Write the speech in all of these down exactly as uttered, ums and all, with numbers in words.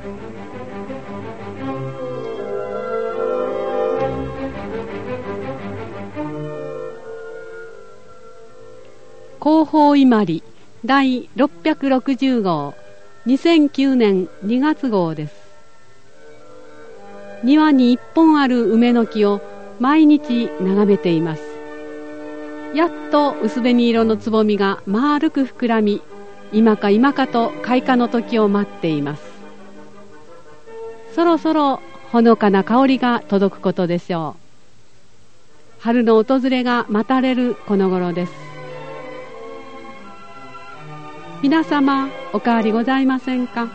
広報伊万里第ろっぴゃくろくじゅう号にせんきゅうねんにがつ号です。庭に一本ある梅の木を毎日眺めています。やっと薄紅色のつぼみが丸く膨らみ、今か今かと開花の時を待っています。そろそろほのかな香りが届くことでしょう。春の訪れが待たれるこの頃です。皆様お変わりございませんか。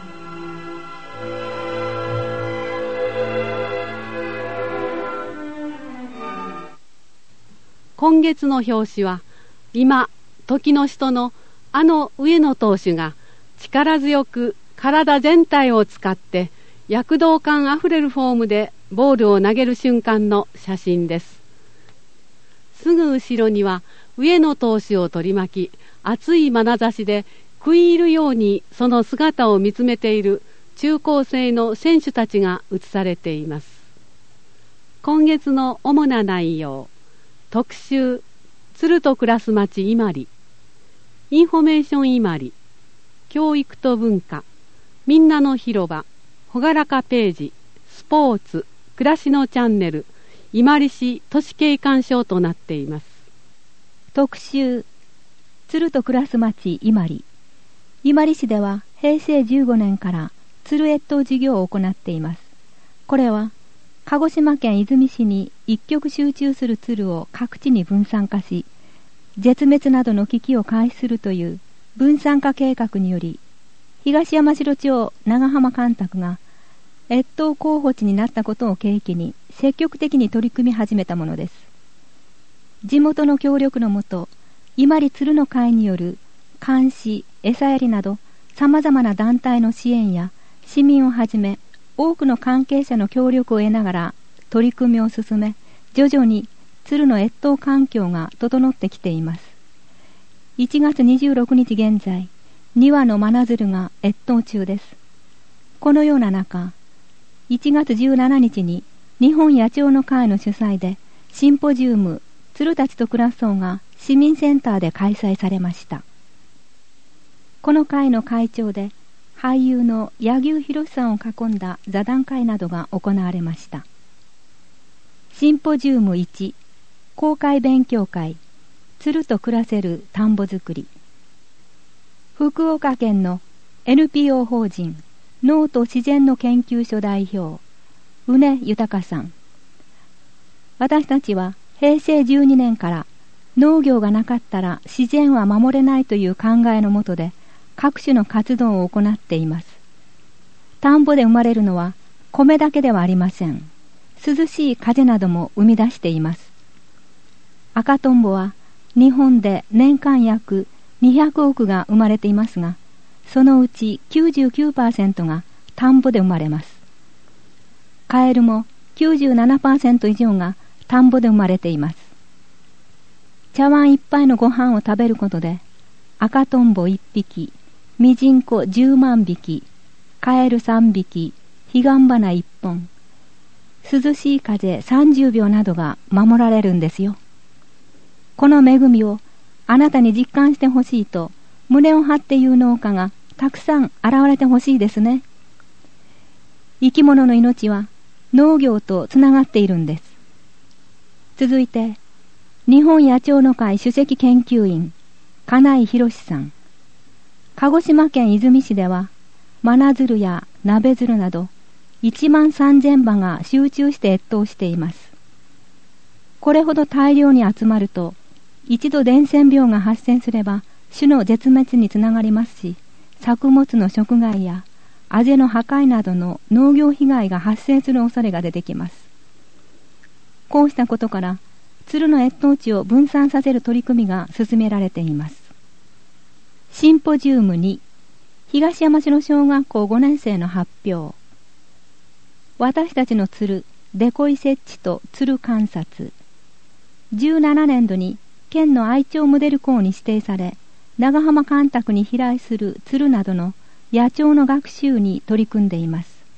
今月の表紙は今時の人のあの上野投手が力強く体全体を使って躍動感あふれるフォームでボールを投げる瞬間の写真です。すぐ後ろには上野投手を取り巻き、熱い眼差しで食い入るようにその姿を見つめている中高生の選手たちが写されています。今月の主な内容、特集、鶴と暮らす町伊万里、インフォメーション伊万里、教育と文化、みんなの広場、ほがらかページ、スポーツ、暮らしのチャンネル、伊万里市都市景観賞となっています。 特集、鶴と暮らす町伊万里。伊万里市ではへいせいじゅうごねんから鶴越冬事業を行っています。これは鹿児島県出水市に一極集中する鶴を各地に分散化し、絶滅などの危機を回避するという分散化計画により、東山城町長浜干拓が越冬候補地になったことを契機に積極的に取り組み始めたものです。地元の協力のもと、伊万里鶴の会による監視、餌やりなど様々な団体の支援や市民をはじめ多くの関係者の協力を得ながら取り組みを進め、徐々に鶴の越冬環境が整ってきています。いちがつにじゅうろくにち現在、にわの真鶴が越冬中です。このような中、いちがつじゅうしちにちに日本野鳥の会の主催でシンポジウム鶴たちと暮らそうが市民センターで開催されました。この会の会長で俳優の柳生博さんを囲んだ座談会などが行われました。シンポジウムいち、公開勉強会、鶴と暮らせる田んぼ作り。福岡県の エヌピーオー 法人農と自然の研究所代表、宇根豊さん。私たちはへいせいじゅうにねんから農業がなかったら自然は守れないという考えのもとで各種の活動を行っています。田んぼで生まれるのは米だけではありません。涼しい風なども生み出しています。赤とんぼは日本で年間約にひゃくおくが生まれていますが、そのうち きゅうじゅうきゅうパーセント が田んぼで生まれます。カエルも きゅうじゅうななパーセント 以上が田んぼで生まれています。茶碗一杯のご飯を食べることで赤とんぼいっぴき、ミジンコじゅうまんびき、カエルさんびき、ヒガンバナいっぽん、涼しい風さんじゅうびょうなどが守られるんですよ。この恵みをあなたに実感してほしいと胸を張って言う農家がたくさん現れてほしいですね。生き物の命は農業とつながっているんです。続いて日本野鳥の会首席研究員金井博さん。鹿児島県出水市では真鶴や鍋鶴などいちまんさんぜんばが集中して越冬しています。これほど大量に集まると一度伝染病が発生すれば種の絶滅につながりますし、作物の食害やあぜの破壊などの農業被害が発生する恐れが出てきます。こうしたことから鶴の越冬地を分散させる取り組みが進められています。シンポジウムに、東山城小学校ごねんせいの発表。私たちの鶴、デコイ設置と鶴観察。じゅうななねんどに県の愛鳥モデル校に指定され、長浜干拓に飛来する鶴などの野鳥の学習に取り組んでいます。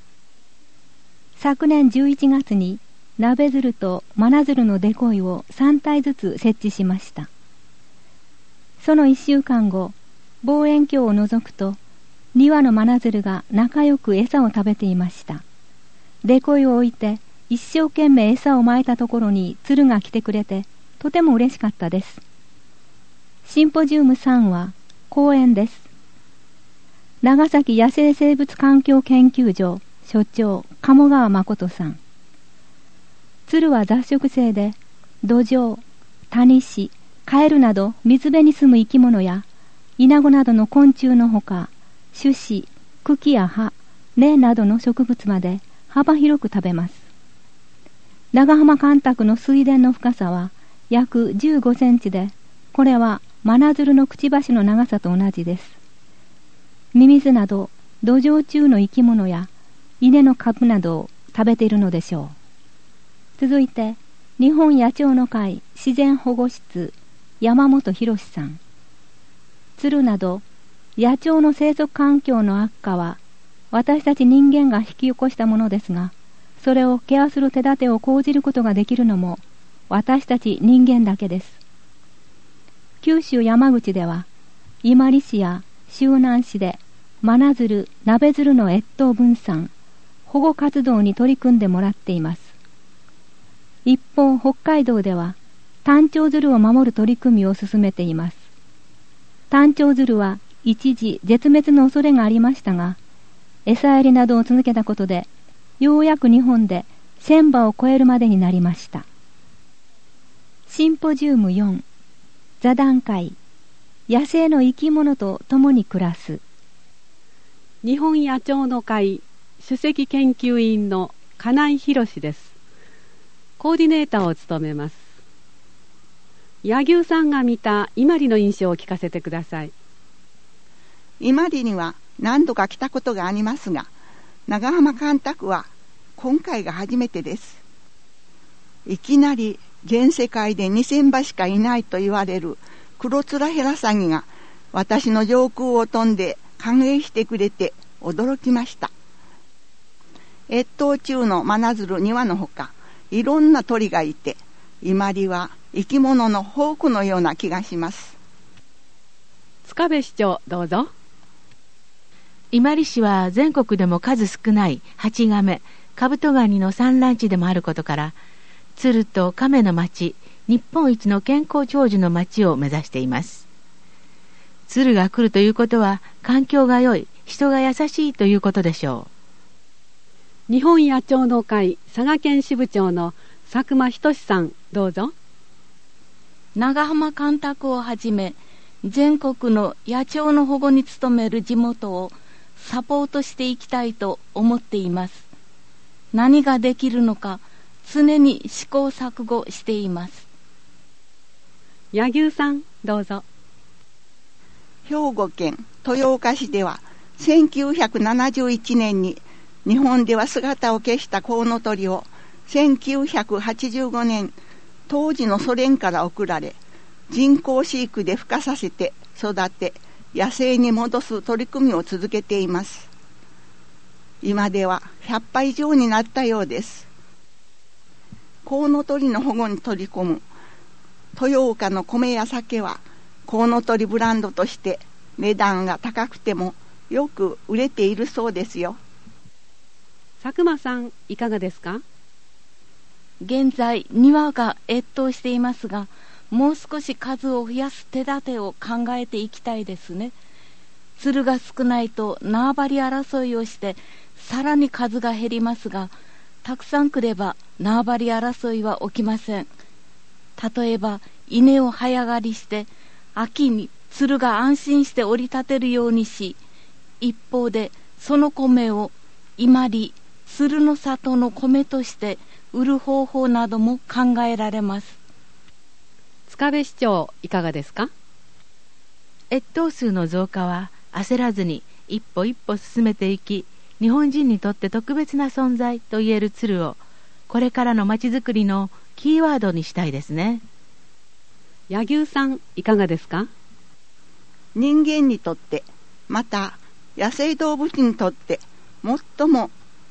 昨年じゅういちがつに鍋鶴と真鶴のデコイをさんたいずつ設置しました。そのいっしゅうかんご、望遠鏡を覗くとにわの真鶴が仲良く餌を食べていました。デコイを置いて一生懸命餌をまいたところに鶴が来てくれてとても嬉しかったです。シンポジウムさんは講演です。長崎野生生物環境研究所所長鴨川誠さん。鶴は雑食性で土壌、タニシ、カエルなど水辺に住む生き物やイナゴなどの昆虫のほか、種子、茎や葉、根などの植物まで幅広く食べます。長浜干拓の水田の深さは約じゅうごセンチで、これは真鶴のくちばしの長さと同じです。ミミズなど土壌中の生き物や稲の株などを食べているのでしょう。続いて日本野鳥の会自然保護室山本博さん。鶴など野鳥の生息環境の悪化は私たち人間が引き起こしたものですが、それをケアする手立てを講じることができるのも私たち人間だけです。九州山口では伊万里市や周南市で真鶴、鍋鶴の越冬分散、保護活動に取り組んでもらっています。一方、北海道ではタンチョウ鶴を守る取り組みを進めています。タンチョウ鶴は一時絶滅の恐れがありましたが、餌やりなどを続けたことで、ようやく日本でせんばを超えるまでになりました。シンポジウムよん、座談会、野生の生き物と共に暮らす。 日本野鳥の会首席研究員の金井博です。コーディネーターを務めます。柳生さんが見た伊万里の印象を聞かせてください。 伊万里には何度か来たことがありますが、長浜干拓は今回が初めてです。いきなり全世界でにせんばしかいないと言われるクロツラヘラサギが私の上空を飛んで歓迎してくれて驚きました。越冬中の真鶴にわのほか、いろんな鳥がいて、伊万里は生き物の宝庫のような気がします。 塚部市長、どうぞ。 伊万里市は全国でも数少ないハチガメ、カブトガニの産卵地でもあることから、鶴と亀の町、日本一の健康長寿の町を目指しています。鶴が来るということは環境が良い、人が優しいということでしょう。日本野鳥の会佐賀県支部長の佐久間仁さん、どうぞ。 長浜干拓をはじめ全国の野鳥の保護に努める地元をサポートしていきたいと思っています。何ができるのか常に試行錯誤しています。 柳生さん、どうぞ。 兵庫県豊岡市ではせんきゅうひゃくななじゅういちねんに日本では姿を消したコウノトリをせんきゅうひゃくはちじゅうごねん当時のソ連から送られ、人工飼育で孵化させて育て野生に戻す取り組みを続けています。今ではひゃっぱい以上になったようです。コウノトリの保護に取り込む豊岡の米や酒はコウノトリブランドとして値段が高くてもよく売れているそうですよ。 佐久間さん、いかがですか？ 現在庭が越冬していますが、もう少し数を増やす手立てを考えていきたいですね。鶴が少ないと縄張り争いをしてさらに数が減りますが、たくさん来れば縄張り争いは起きません。例えば稲を早刈りして秋に鶴が安心して降り立てるようにし、一方でその米を伊万里鶴の里の米として売る方法なども考えられます。 塚部市長、いかがですか？ 越冬数の増加は焦らずに一歩一歩進めていき、日本人にとって特別な存在といえる鶴をこれからのまちづくりのキーワードにしたいですね。 柳生さん、いかがですか？ 人間にとって、また野生動物にとって最も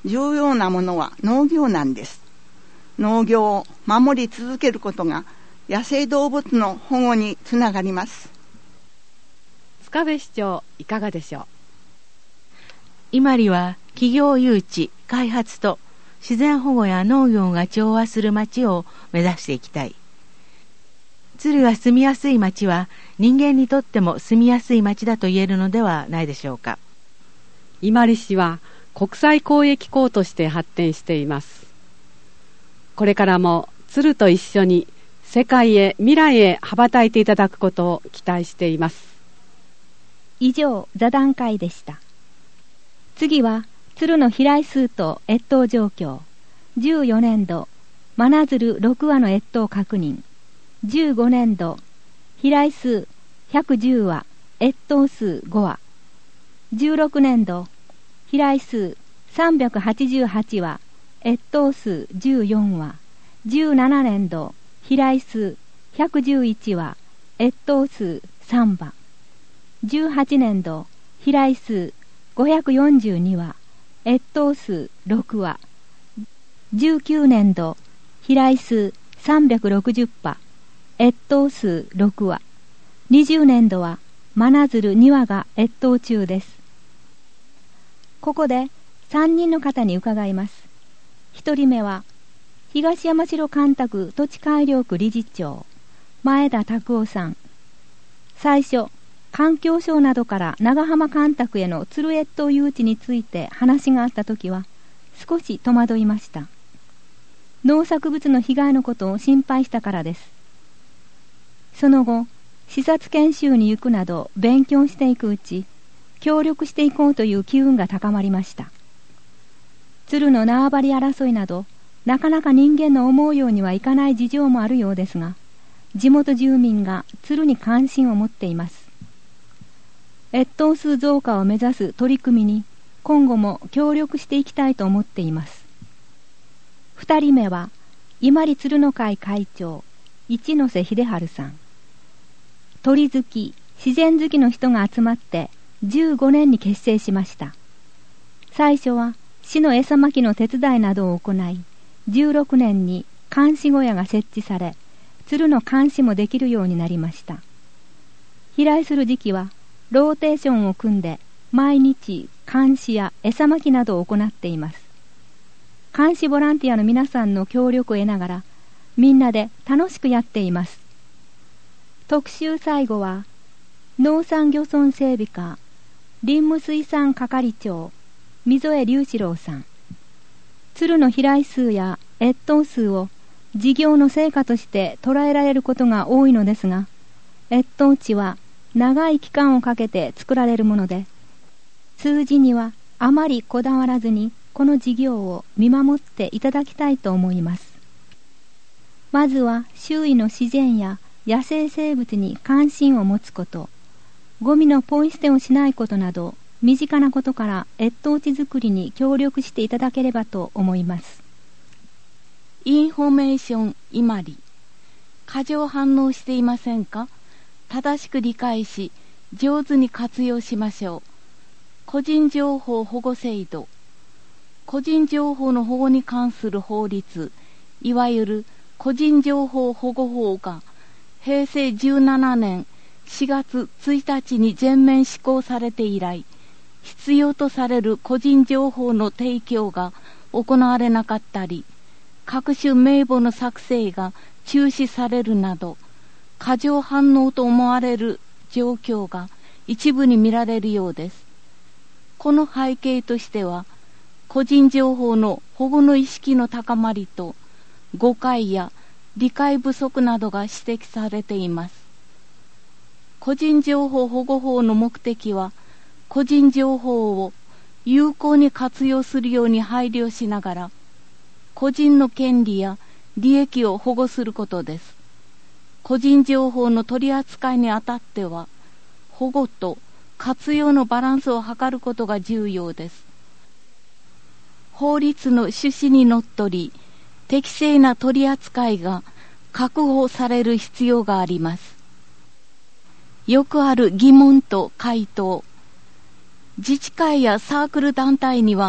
重要なものは農業なんです。農業を守り続けることが野生動物の保護につながります。 塚部市長、いかがでしょう。 伊万里は企業誘致、開発と自然保護や農業が調和する町を目指していきたい。鶴が住みやすい町は人間にとっても住みやすい町だと言えるのではないでしょうか。 伊万里市は国際交易港として発展しています。これからも鶴と一緒に世界へ未来へ羽ばたいていただくことを期待しています。 以上、座談会でした。次は鶴の飛来数と越冬状況、じゅうよねんど真鶴ろくわの越冬確認、じゅうごねんど飛来数ひゃくじゅうわ、越冬数ごわ、じゅうろくねんど飛来数さんびゃくはちじゅうはちわ、越冬数じゅうよんわ、じゅうななねんど飛来数ひゃくじゅういちわ、越冬数さんわ、じゅうはちねんど飛来数ごひゃくよんじゅうにわ、越冬数ろくわ、じゅうきゅうねんど飛来数さんびゃくろくじゅっわ、越冬数ろくわ、にじゅうねんどは真鶴にわが越冬中です。ここでさんにんの方に伺います。ひとりめは東山城干拓土地改良区理事長前田拓夫さん。最初環境省などから長浜干拓への鶴越冬誘致について話があったときは少し戸惑いました。農作物の被害のことを心配したからです。その後視察研修に行くなど勉強していくうち、協力していこうという機運が高まりました。鶴の縄張り争いなどなかなか人間の思うようにはいかない事情もあるようですが、地元住民が鶴に関心を持っています。越冬数増加を目指す取り組みに今後も協力していきたいと思っています。二人目は伊万里鶴の会会長一ノ瀬秀治さん。鳥好き、自然好きの人が集まってじゅうごねんに結成しました。最初は市の餌まきの手伝いなどを行い、じゅうろくねんに監視小屋が設置され、鶴の監視もできるようになりました。飛来する時期はローテーションを組んで毎日監視や餌まきなどを行っています。監視ボランティアの皆さんの協力を得ながらみんなで楽しくやっています。特集最後は農産漁村整備課林務水産係長溝江隆志郎さん。鶴の飛来数や越冬数を事業の成果として捉えられることが多いのですが、越冬地は長い期間をかけて作られるもので、数字にはあまりこだわらずにこの事業を見守っていただきたいと思います。まずは周囲の自然や野生生物に関心を持つこと、ゴミのポイ捨てをしないことなど、身近なことから越冬地づくりに協力していただければと思います。 インフォメーション伊万里。過剰反応していませんか？正しく理解し、上手に活用しましょう。個人情報保護制度。個人情報の保護に関する法律、いわゆる個人情報保護法がへいせいじゅうななねんしがつついたちに全面施行されて以来、必要とされる個人情報の提供が行われなかったり、各種名簿の作成が中止されるなど、過剰反応と思われる状況が一部に見られるようです。この背景としては、個人情報の保護の意識の高まりと、誤解や理解不足などが指摘されています。個人情報保護法の目的は、個人情報を有効に活用するように配慮しながら、個人の権利や利益を保護することです。個人情報の取り扱いにあたっては、保護と活用のバランスを図ることが重要です。法律の趣旨にのっとり、適正な取り扱いが確保される必要があります。よくある疑問と回答。自治会やサークル団体には、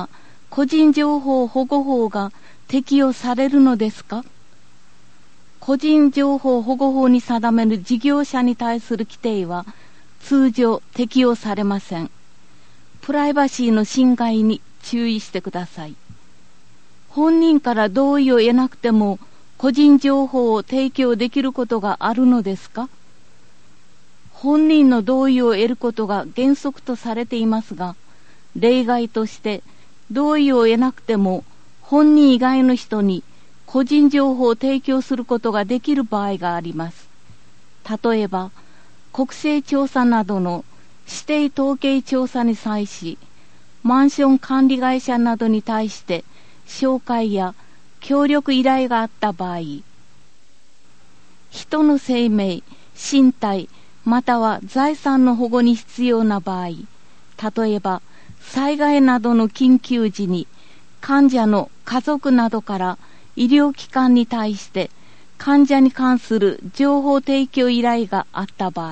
個人情報保護法が適用されるのですか？個人情報保護法に定める事業者に対する規定は通常適用されません。プライバシーの侵害に注意してください。本人から同意を得なくても個人情報を提供できることがあるのですか？本人の同意を得ることが原則とされていますが、例外として同意を得なくても本人以外の人に個人情報を提供することができる場合があります。例えば、国勢調査などの指定統計調査に際し、マンション管理会社などに対して紹介や協力依頼があった場合、人の生命、身体、または財産の保護に必要な場合、例えば災害などの緊急時に患者の家族などから医療機関に対して患者に関する情報提供依頼があった場合、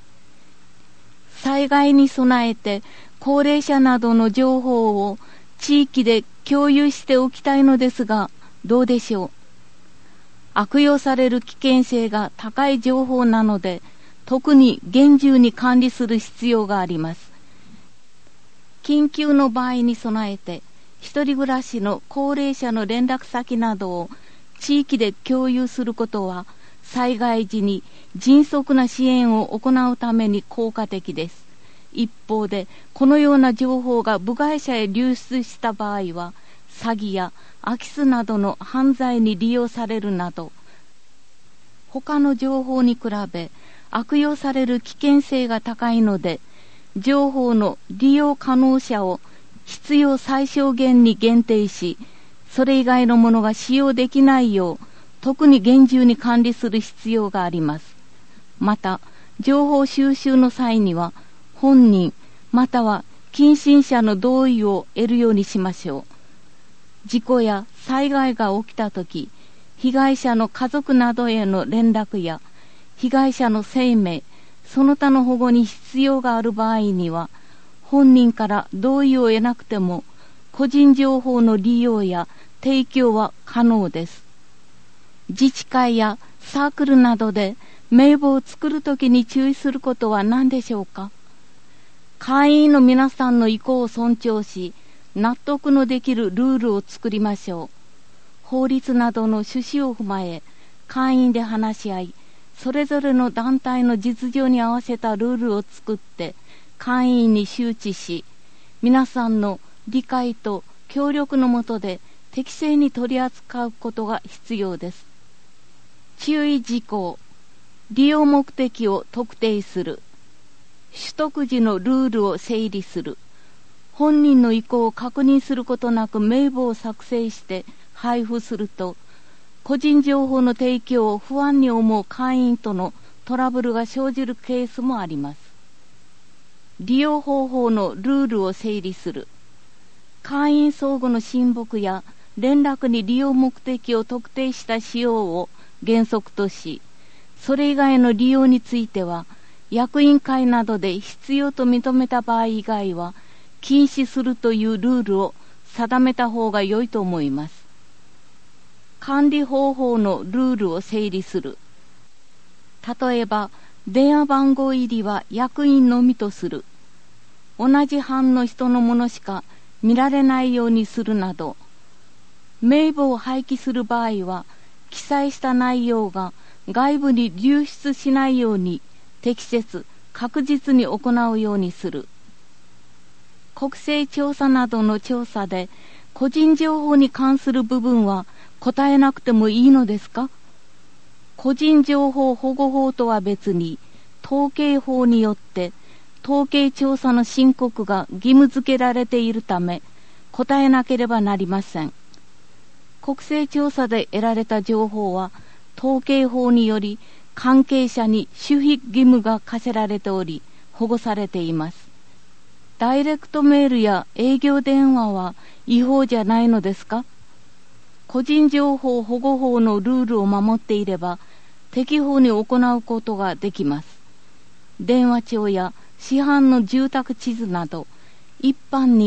災害に備えて高齢者などの情報を地域で共有しておきたいのですが、どうでしょう。悪用される危険性が高い情報なので、特に厳重に管理する必要があります。緊急の場合に備えて、一人暮らしの高齢者の連絡先などを地域で共有することは、災害時に迅速な支援を行うために効果的です。一方で、このような情報が部外者へ流出した場合は、詐欺や空き巣などの犯罪に利用されるなど、他の情報に比べ悪用される危険性が高いので、情報の利用可能者を必要最小限に限定し、それ以外のものが使用できないよう、特に厳重に管理する必要があります。また、情報収集の際には、本人または近親者の同意を得るようにしましょう。事故や災害が起きたとき、被害者の家族などへの連絡や、被害者の生命、その他の保護に必要がある場合には、本人から同意を得なくても、個人情報の利用や提供は可能です。自治会やサークルなどで名簿を作るときに注意することは何でしょうか。会員の皆さんの意向を尊重し、納得のできるルールを作りましょう。法律などの趣旨を踏まえ、会員で話し合い、それぞれの団体の実情に合わせたルールを作って、会員に周知し、皆さんの理解と協力のもとで適正に取り扱うことが必要です。注意事項、利用目的を特定する。取得時のルールを整理する。本人の意向を確認することなく名簿を作成して配布すると、個人情報の提供を不安に思う会員とのトラブルが生じるケースもあります。利用方法のルールを整理する。会員相互の親睦や連絡に利用目的を特定した使用を原則とし、それ以外の利用については、役員会などで必要と認めた場合以外は禁止するというルールを定めた方が良いと思います。管理方法のルールを整理する。例えば、電話番号入りは役員のみとする。同じ班の人のものしか見られないようにするなど、名簿を廃棄する場合は、記載した内容が外部に流出しないように適切、確実に行うようにする。国勢調査などの調査で個人情報に関する部分は答えなくてもいいのですか？個人情報保護法とは別に統計法によって統計調査の申告が義務付けられているため答えなければなりません。国勢調査で得られた情報は統計法により関係者に守秘義務が課せられており保護されています。ダイレクトメールや営業電話は違法じゃないのですか？個人情報保護法のルールを守っていれば適法に行うことができます。電話帳や市販の住宅地図など一般に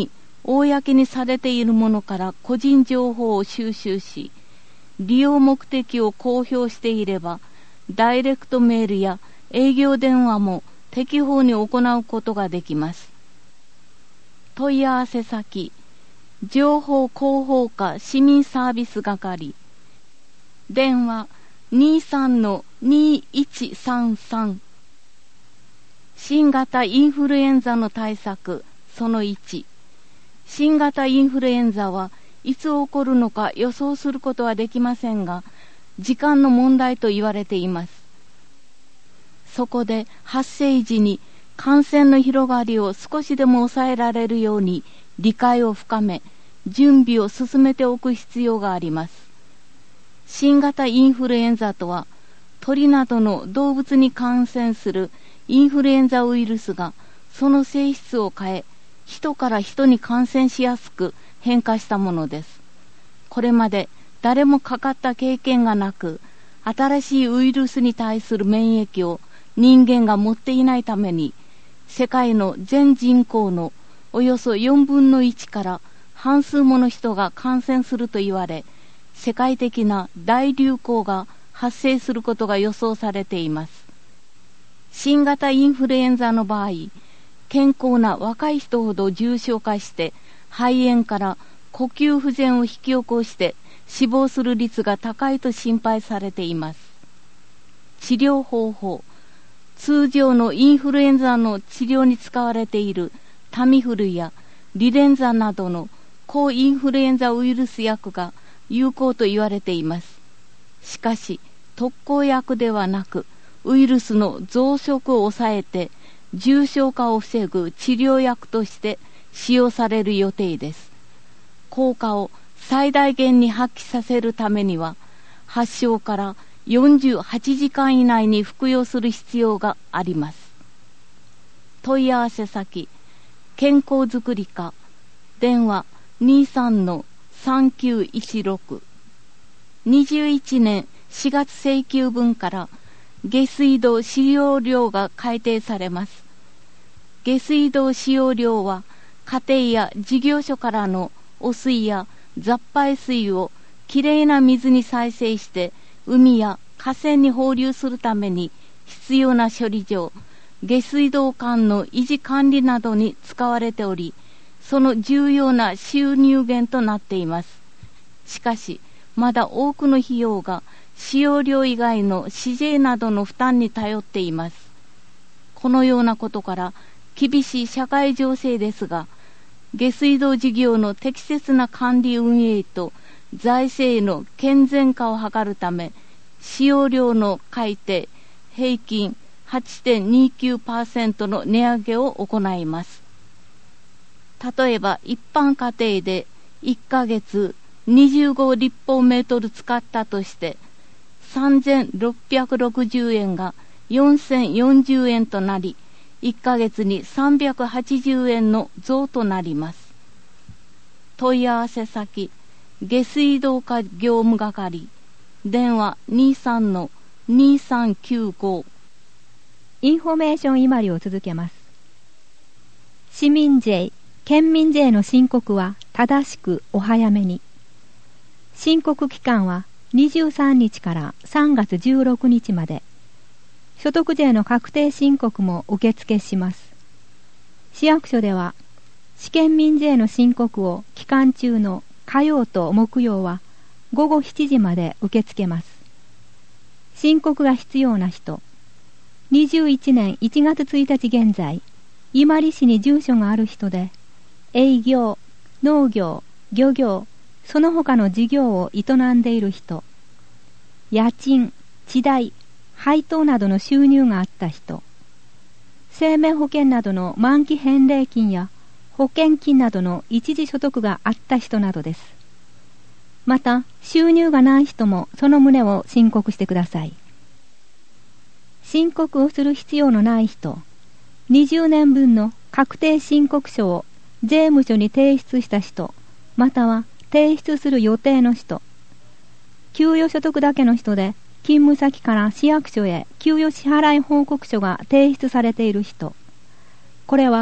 公にされているものから個人情報を収集し、利用目的を公表していれば、ダイレクトメールや営業電話も適法に行うことができます。問い合わせ先、情報広報課市民サービス係、電話 にじゅうさんのにいちさんさん。新型インフルエンザの対策そのいち。新型インフルエンザはいつ起こるのか予想することはできませんが、時間の問題と言われています。そこで発生時に感染の広がりを少しでも抑えられるように理解を深め、準備を進めておく必要があります。新型インフルエンザとは、鳥などの動物に感染するインフルエンザウイルスがその性質を変え、人から人に感染しやすく変化したものです。これまで誰もかかった経験がなく、新しいウイルスに対する免疫を人間が持っていないために、世界の全人口のおよそよんぶんのいちから半数もの人が感染すると言われ、世界的な大流行が発生することが予想されています。新型インフルエンザの場合、健康な若い人ほど重症化して肺炎から呼吸不全を引き起こして死亡する率が高いと心配されています。治療方法、通常のインフルエンザの治療に使われているタミフルやリレンザなどの抗インフルエンザウイルス薬が有効と言われています。しかし特効薬ではなく、ウイルスの増殖を抑えて重症化を防ぐ治療薬として使用される予定です。効果を最大限に発揮させるためには、発症からよんじゅうはちじかん以内に服用する必要があります。問い合わせ先、健康づくり課、電話 にじゅうさんのさんきゅういちろく。にじゅういちねんしがつ請求分から下水道使用料が改定されます。下水道使用料は、家庭や事業所からの汚水や雑排水をきれいな水に再生して海や河川に放流するために必要な処理場、下水道管の維持管理などに使われており、その重要な収入源となっています。しかし、まだ多くの費用が使用料以外の市税などの負担に頼っています。このようなことから厳しい社会情勢ですが、下水道事業の適切な管理運営と財政の健全化を図るため、使用量の改定平均 はちてんにきゅうパーセント の値上げを行います。例えば一般家庭でいっかげつにじゅうごりっぽんメートル使ったとして、さんぜんろっぴゃくろくじゅうえんがよんせんよんじゅうえんとなり、いっかげつにさんびゃくはちじゅうえんの増となります。問い合わせ先、下水道課業務係、電話 にじゅうさんのにさんきゅうご。 インフォメーション今りを続けます。市民税、県民税の申告は正しくお早めに。申告期間はにじゅうさんにちからさんがつじゅうろくにちまで。所得税の確定申告も受付します。市役所では、市県民税の申告を期間中の火曜と木曜はごごしちじまで受け付けます。申告が必要な人、にじゅういちねんいちがつついたち現在、伊万里市に住所がある人で、営業、農業、漁業、その他の事業を営んでいる人、家賃、地代、配当などの収入があった人、生命保険などの満期返礼金や保険金などの一時所得があった人などです。また、収入がない人もその旨を申告してください。申告をする必要のない人、にじゅうねんぶんの確定申告書を税務署に提出した人、または提出する予定の人、給与所得だけの人で、勤務先から市役所へ給与支払い報告書が提出されている人、これは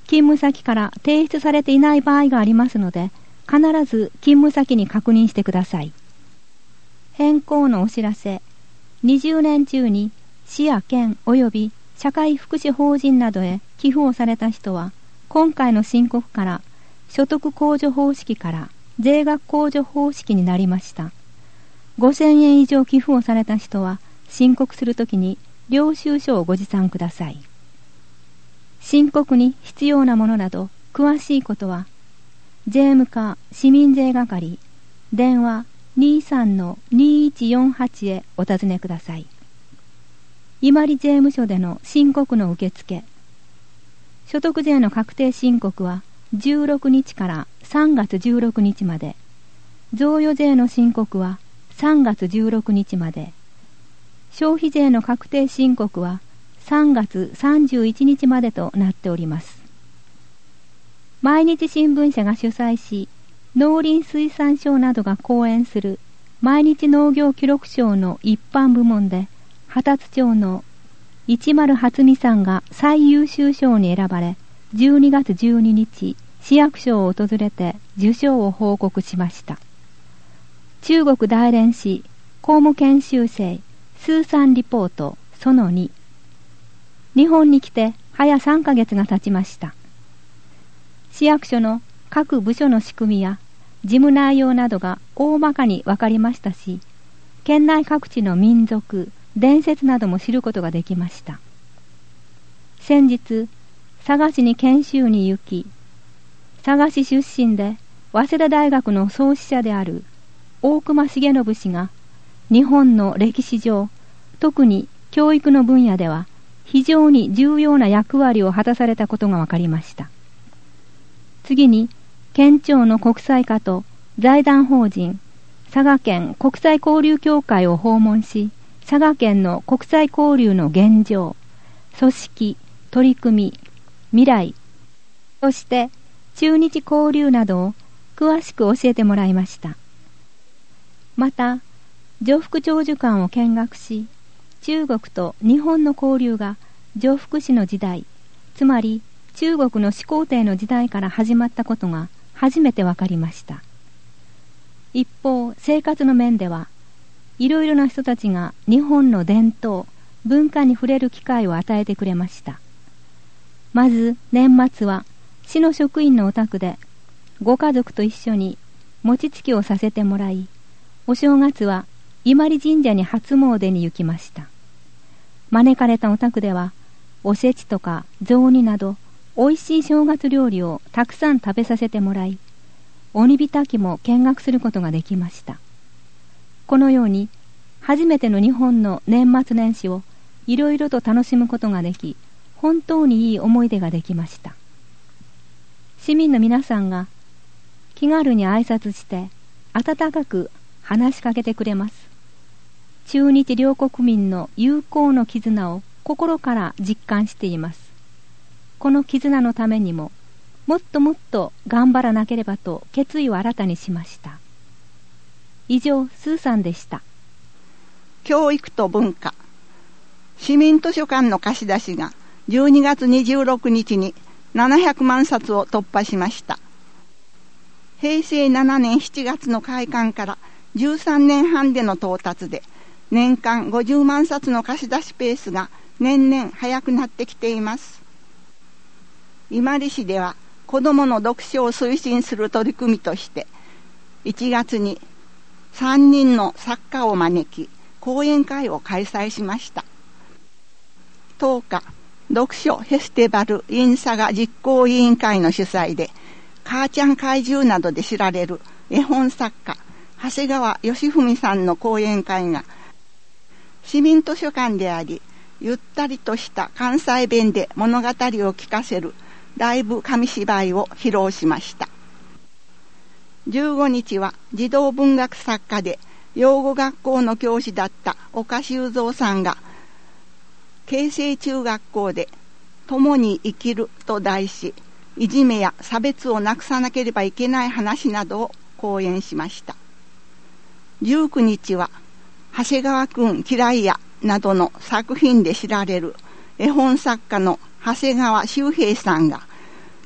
勤務先から提出されていない場合がありますので、必ず勤務先に確認してください。変更のお知らせ。にじゅうねん中に市や県及び社会福祉法人などへ寄付をされた人は、今回の申告から所得控除方式から税額控除方式になりました。ごせんえん以上寄付をされた人は、申告するときに領収書をご持参ください。申告に必要なものなど詳しいことは、税務課市民税係電話 にじゅうさんのにいちよんはち へお尋ねください。伊万里税務署での申告の受付。所得税の確定申告はじゅうろくにちからさんがつじゅうろくにちまで、贈与税の申告はさんがつじゅうろくにちまで、消費税の確定申告はさんがつさんじゅういちにちまでとなっております。毎日新聞社が主催し、農林水産省などが講演する毎日農業記録賞の一般部門で、旗津町の一丸初美さんが最優秀賞に選ばれ、じゅうにがつじゅうににち、市役所を訪れて受賞を報告しました。中国大連市公務研修生スーサンリポートそのに。日本に来て早さんかげつが経ちました。市役所の各部署の仕組みや事務内容などが大まかに分かりましたし、県内各地の民族、伝説なども知ることができました。先日、佐賀市に研修に行き、佐賀市出身で早稲田大学の創始者である大隈重信氏が、日本の歴史上、特に教育の分野では非常に重要な役割を果たされたことが分かりました。次に、県庁の国際課と財団法人佐賀県国際交流協会を訪問し、佐賀県の国際交流の現状、組織、取り組み、未来、そして中日交流などを詳しく教えてもらいました。また、常福長寿館を見学し、中国と日本の交流が常福氏の時代、つまり中国の始皇帝の時代から始まったことが初めてわかりました。一方、生活の面では、いろいろな人たちが日本の伝統、文化に触れる機会を与えてくれました。まず年末は市の職員のお宅でご家族と一緒に餅つきをさせてもらい、お正月は伊万里神社に初詣に行きました。招かれたお宅ではおせちとか雑煮などおいしい正月料理をたくさん食べさせてもらい、鬼火焚きも見学することができました。このように初めての日本の年末年始をいろいろと楽しむことができ、本当にいい思い出ができました。市民の皆さんが気軽に挨拶して温かく話しかけてくれます。中日両国民の友好の絆を心から実感しています。この絆のためにももっともっと頑張らなければと決意を新たにしました。以上、スーさんでした。 教育と文化。市民図書館の貸し出しがじゅうにがつにじゅうろくにちにななひゃくまんさつを突破しました。へいせいななねんしちがつの開館からじゅうさんねんはんでの到達で、年間ごじゅうまんさつの貸し出しペースが年々早くなってきています。伊万里市では子どもの読書を推進する取り組みとして、いちがつにさんにんの作家を招き、講演会を開催しました。とおか、読書フェスティバル in 佐賀実行委員会の主催で、母ちゃん怪獣などで知られる絵本作家、長谷川義文さんの講演会が、市民図書館であり、ゆったりとした関西弁で物語を聞かせるライブ紙芝居を披露しました。じゅうごにちは児童文学作家で養護学校の教師だった岡修造さんが、慶成中学校で共に生きると題し、いじめや差別をなくさなければいけない話などを講演しました。じゅうくにちは長谷川くん嫌いやなどの作品で知られる絵本作家の長谷川修平さんが、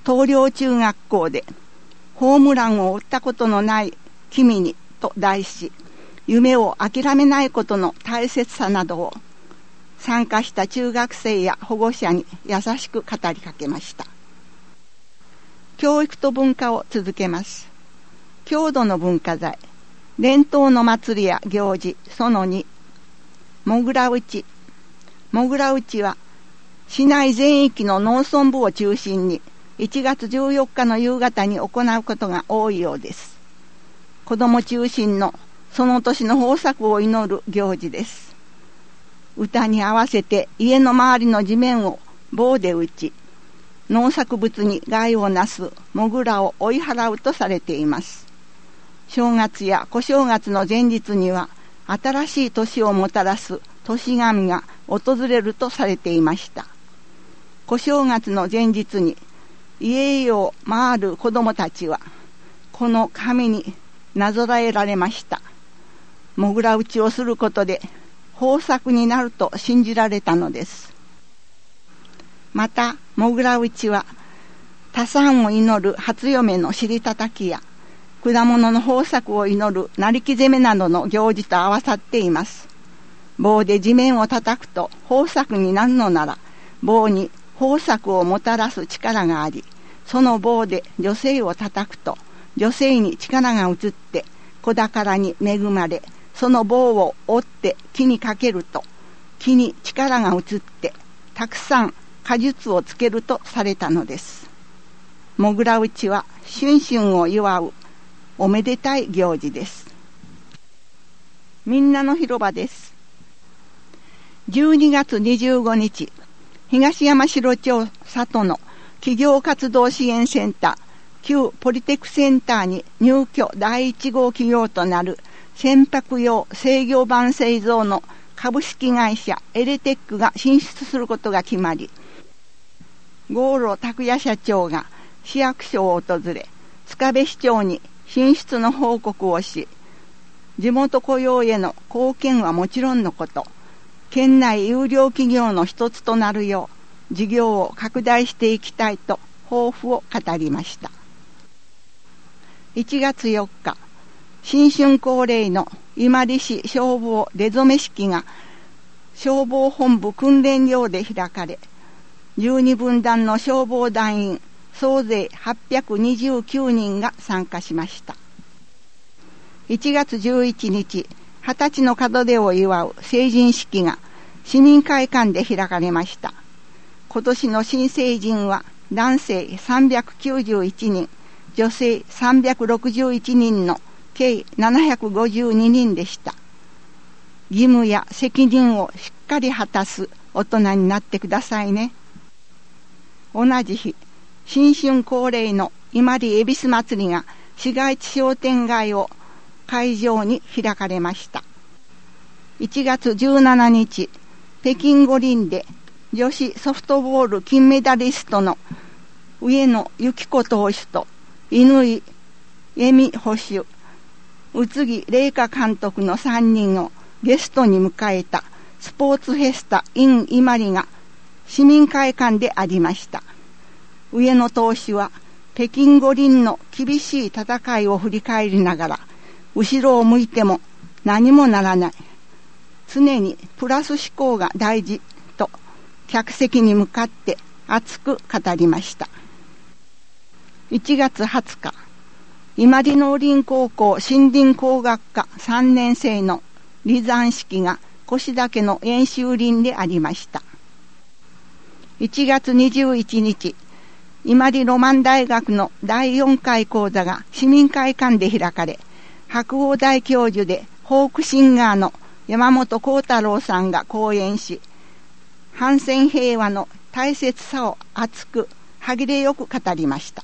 東陵中学校でホームランを打ったことのない君にと題し、夢を諦めないことの大切さなどを参加した中学生や保護者に優しく語りかけました。教育と文化を続けます。郷土の文化財、伝統の祭りや行事、そのに、もぐら打ち。もぐら打ちは、市内全域の農村部を中心に、いちがつじゅうよっかの夕方に行うことが多いようです。子供中心のその年の豊作を祈る行事です。歌に合わせて家の周りの地面を棒で打ち、農作物に害をなすもぐらを追い払うとされています。正月や小正月の前日には新しい年をもたらす年神が訪れるとされていました。小正月の前日に家々を回る子供たちはこの神になぞらえられました。もぐら打ちをすることで豊作になると信じられたのです。またもぐら打ちは多産を祈る初嫁の尻叩きや果物の豊作を祈るなりき攻めなどの行事と合わさっています。棒で地面を叩くと豊作になるのなら、棒に豊作をもたらす力があり、その棒で女性を叩くと女性に力が移って子宝に恵まれ、その棒を折って木にかけると木に力が移ってたくさん果実をつけるとされたのです。もぐら打ちは春春を祝うおめでたい行事です。みんなの広場です。じゅうにがつにじゅうごにち、東山城町里の企業活動支援センター旧ポリテックセンターに入居だいいち号企業となる船舶用制御盤製造の株式会社エレテックが進出することが決まり、郷路拓也社長が市役所を訪れ、塚部市長に進出の報告をし、地元雇用への貢献はもちろんのこと、県内優良企業の一つとなるよう事業を拡大していきたいと抱負を語りました。いちがつよっか、新春恒例の伊万里市消防出初め式が消防本部訓練場で開かれ、じゅうにぶんだんの消防団員総勢はっぴゃくにじゅうきゅうにんが参加しました。いちがつじゅういちにち、はたちの門出を祝う成人式が市民会館で開かれました。今年の新成人は男性さんびゃくきゅうじゅういちにん、女性さんびゃくろくじゅういちにんの計ななひゃくごじゅうににんでした。義務や責任をしっかり果たす大人になってくださいね。同じ日、新春恒例の伊万里恵比寿祭りが市街地商店街を会場に開かれました。いちがつじゅうしちにち、北京五輪で女子ソフトボール金メダリストの上野由岐子投手と乾恵美捕手、宇津木麗華監督のさんにんをゲストに迎えたスポーツフェスタ in 伊万里が市民会館でありました。上野投手は北京五輪の厳しい戦いを振り返りながら、後ろを向いても何もならない、常にプラス思考が大事と客席に向かって熱く語りました。いちがつはつか、伊万里農林高校森林工学科さんねんせいの離山式が越岳の演習林でありました。いちがつにじゅういちにち、伊万里ロマン大学のだいよんかい講座が市民会館で開かれ、白鴎大教授でフォークシンガーの山本幸太郎さんが講演し、反戦平和の大切さを熱く歯切れよく語りました。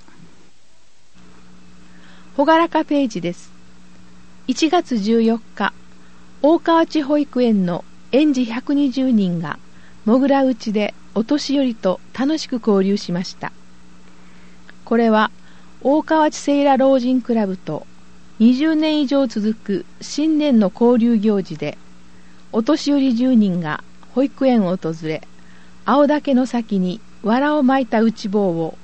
ほがらかページです。いちがつじゅうよっか、大川内保育園の園児ひゃくにじゅうにんがもぐら打ちでお年寄りと楽しく交流しました。これは大川内セイラ老人クラブとにじゅうねん以上続く新年の交流行事で、お年寄りじゅうにんが保育園を訪れ、青竹の先に藁を巻いた打ち棒を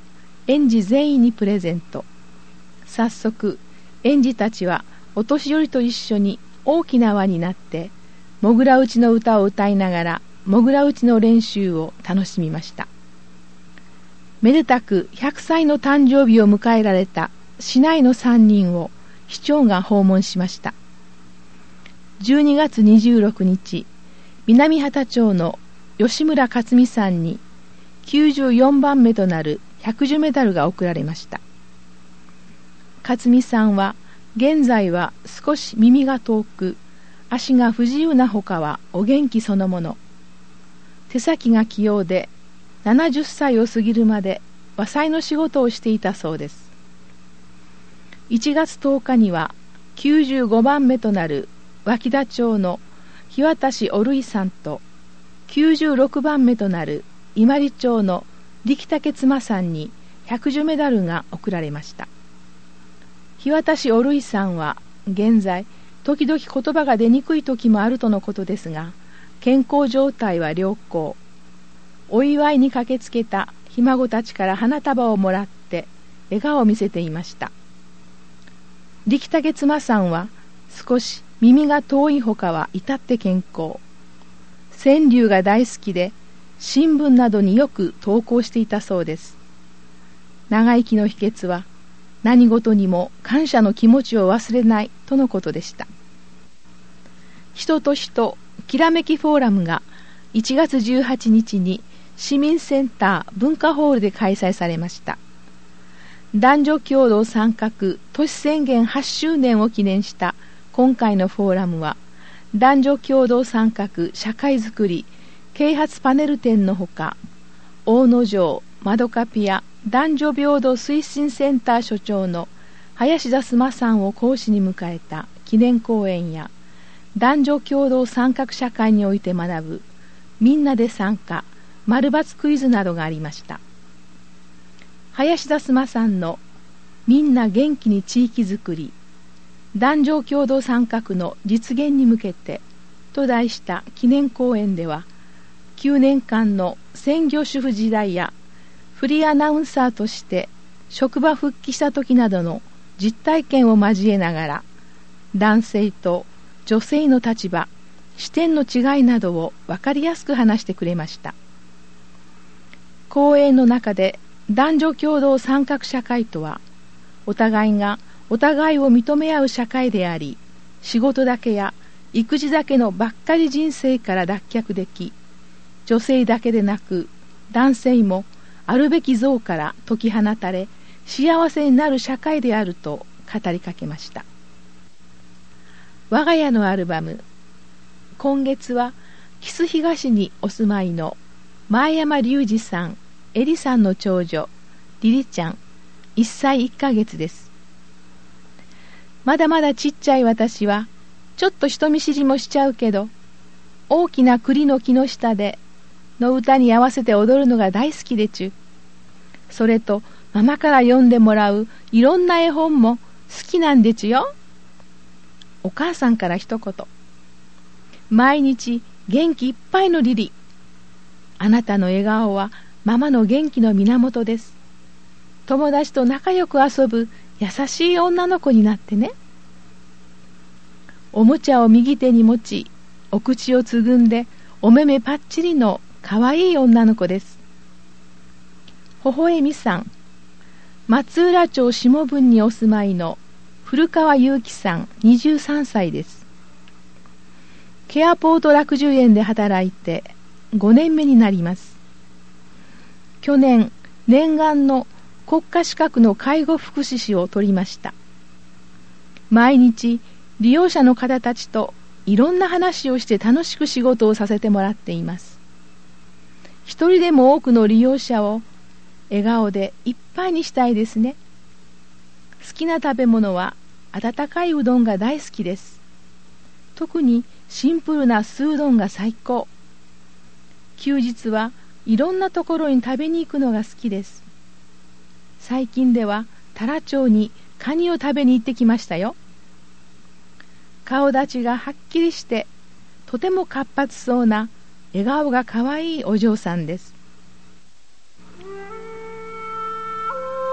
園児全員にプレゼント。早速園児たちはお年寄りと一緒に大きな輪になってもぐら打ちの歌を歌いながらもぐら打ちの練習を楽しみました。めでたくひゃくさいの誕生日を迎えられた市内のさんにんを市長が訪問しました。じゅうにがつにじゅうろくにち、南畑町の吉村克美さんにきゅうじゅうよんばんめとなる百寿メダルが贈られました。克美さんは現在は少し耳が遠く足が不自由なほかはお元気そのもの。手先が器用でななじゅっさいを過ぎるまで和裁の仕事をしていたそうです。いちがつとおかにはきゅうじゅうごばんめとなる脇田町の日渡おるいさんときゅうじゅうろくばんめとなる伊万里町の力武妻さんに百寿メダルが贈られました。日渡おるいさんは現在時々言葉が出にくい時もあるとのことですが、健康状態は良好。お祝いに駆けつけたひ孫たちから花束をもらって笑顔を見せていました。力武妻さんは少し耳が遠いほかは至って健康。川柳が大好きで新聞などによく投稿していたそうです。長生きの秘訣は何事にも感謝の気持ちを忘れないとのことでした。人と人きらめきフォーラムがいちがつじゅうはちにちに市民センター文化ホールで開催されました。男女共同参画都市宣言はちしゅうねんを記念した今回のフォーラムは、男女共同参画社会づくり啓発パネル展のほか、大野城まどかピア男女平等推進センター所長の林田須磨さんを講師に迎えた記念講演や、男女共同参画社会において学ぶみんなで参加丸抜クイズなどがありました。林田須磨さんのみんな元気に地域づくり男女共同参画の実現に向けてと題した記念講演では、きゅうねんかんの専業主婦時代やフリーアナウンサーとして職場復帰した時などの実体験を交えながら、男性と女性の立場、視点の違いなどを分かりやすく話してくれました。講演の中で男女共同参画社会とは、お互いがお互いを認め合う社会であり、仕事だけや育児だけのばっかり人生から脱却でき、女性だけでなく男性もあるべき像から解き放たれ、幸せになる社会であると語りかけました。我が家のアルバム、今月は木須東にお住まいの前山隆二さん、エリさんの長女リリちゃん、いっさいいっかげつです。まだまだちっちゃい私はちょっと人見知りもしちゃうけど、大きな栗の木の下での歌に合わせて踊るのが大好きでちゅ。それとママから読んでもらういろんな絵本も好きなんでちゅよ。お母さんから一言。毎日元気いっぱいのリリ。あなたの笑顔はママの元気の源です。友達と仲良く遊ぶ優しい女の子になってね。おもちゃを右手に持ち、お口をつぐんでお目目パッチリのかわいい女の子です。ほほえみさん、松浦町下分にお住まいの古川祐樹さんにじゅうさんさいです。ケアポート楽寿園で働いてごねんめになります。去年念願の国家資格の介護福祉士を取りました。毎日利用者の方たちといろんな話をして楽しく仕事をさせてもらっています。一人でも多くの利用者を笑顔でいっぱいにしたいですね。好きな食べ物は温かいうどんが大好きです。特にシンプルな酢うどんが最高。休日はいろんなところに食べに行くのが好きです。最近では太良町にカニを食べに行ってきましたよ。顔立ちがはっきりしてとても活発そうな笑顔がかわいいお嬢さんです。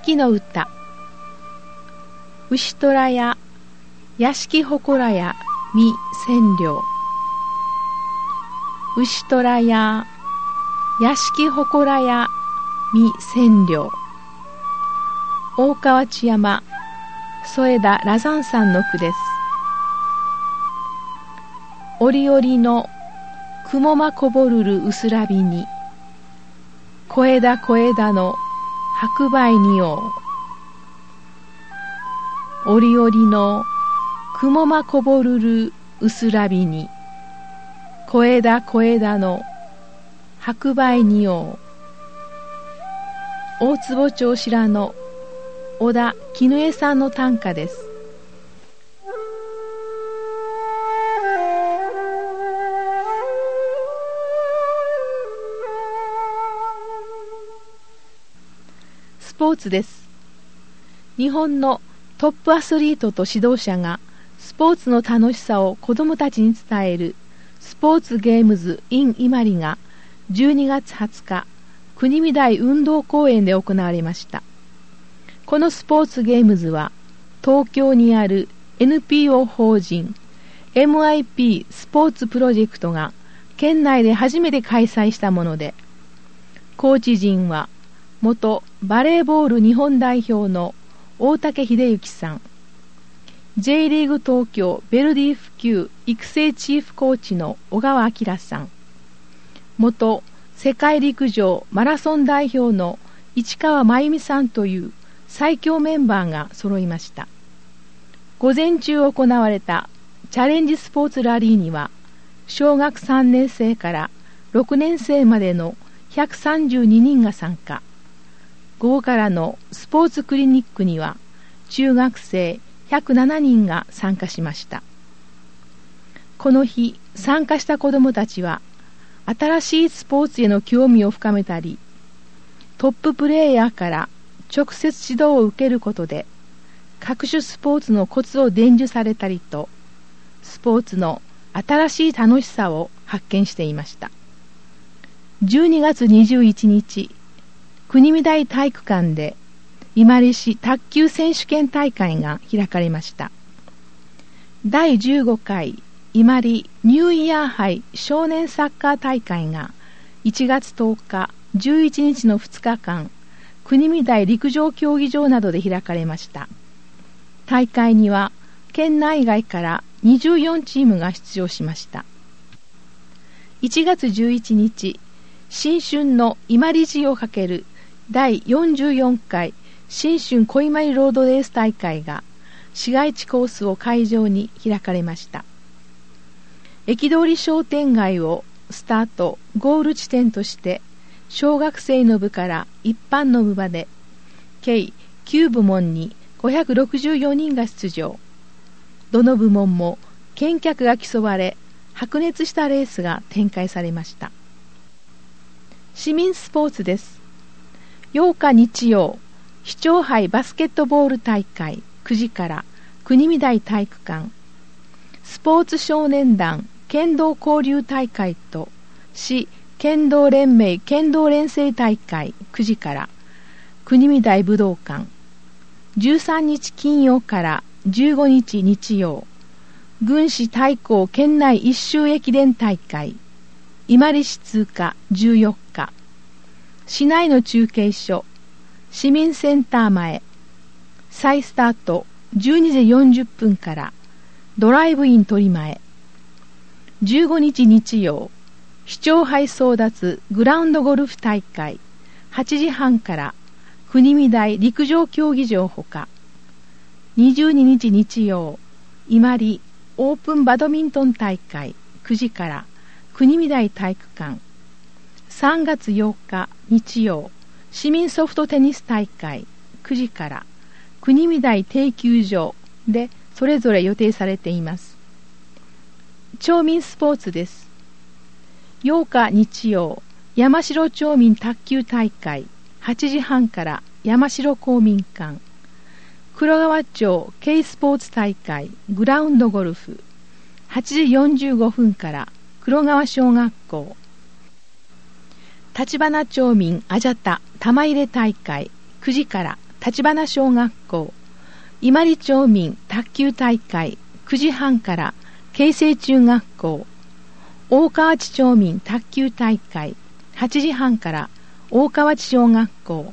秋の歌。牛虎や屋敷祠や見千両。牛虎や屋敷祠や見千両。大河内山添田羅山さんの句です。折々の雲間こぼるる薄らびに、小枝小枝の白梅におう。折々の雲間こぼるる薄らびに、小枝小枝の白梅におう。大坪町白の小田絹江さんの短歌です。スポーツです。日本のトップアスリートと指導者がスポーツの楽しさを子どもたちに伝えるスポーツゲームズ in 伊万里がじゅうにがつはつか国見台運動公園で行われました。このスポーツゲームズは東京にある エヌピーオー 法人 エムアイピー スポーツプロジェクトが県内で初めて開催したもので、コーチ陣は元バレーボール日本代表の大竹秀之さん、 J リーグ東京ベルディ普及育成チーフコーチの小川明さん、元世界陸上マラソン代表の市川真由美さんという最強メンバーが揃いました。午前中行われたチャレンジスポーツラリーには小学さんねん生からろくねん生までのひゃくさんじゅうににんが参加。午後からのスポーツクリニックには中学生ひゃくななにんが参加しました。この日参加した子どもたちは新しいスポーツへの興味を深めたり、トッププレーヤーから直接指導を受けることで各種スポーツのコツを伝授されたりと、スポーツの新しい楽しさを発見していました。じゅうにがつにじゅういちにち、国見台体育館で伊万里市卓球選手権大会が開かれました。だいじゅうごかい伊万里ニューイヤー杯少年サッカー大会がいちがつとおか、じゅういちにちのふつかかん、国見台陸上競技場などで開かれました。大会には県内外からにじゅうよんチームが出場しました。いちがつじゅういちにち、新春の伊万里路をかけるだいよんじゅうよんかい新春小伊万里ロードレース大会が市街地コースを会場に開かれました。駅通り商店街をスタートゴール地点として小学生の部から一般の部まで計きゅうぶもんにごひゃくろくじゅうよにんが出場。どの部門も見客が競われ、白熱したレースが展開されました。市民スポーツです。ようか日曜、市長杯バスケットボール大会くじから国見台体育館、スポーツ少年団剣道交流大会と市剣道連盟剣道連成大会くじから国見台武道館、じゅうさんにち金曜からじゅうごにち日曜、軍師対抗県内一周駅伝大会伊万里市通過じゅうよっか、市内の中継所市民センター前、再スタートじゅうにじよんじゅっぷんからドライブイン取り前、じゅうごにち日曜、市長杯争奪グラウンドゴルフ大会はちじはんから国見台陸上競技場ほか、にじゅうににち日曜、伊万里オープンバドミントン大会くじから国見台体育館、さんがつようか日曜、市民ソフトテニス大会くじから国見台定球場でそれぞれ予定されています。町民スポーツです。ようか日曜、山城町民卓球大会はちじはんから山城公民館、黒川町 K スポーツ大会グラウンドゴルフはちじよんじゅうごふんから黒川小学校、橘町民あじゃた玉入れ大会くじから橘小学校、伊万里町民卓球大会くじはんから慶成中学校、大河内町民卓球大会はちじはんから大河内小学校、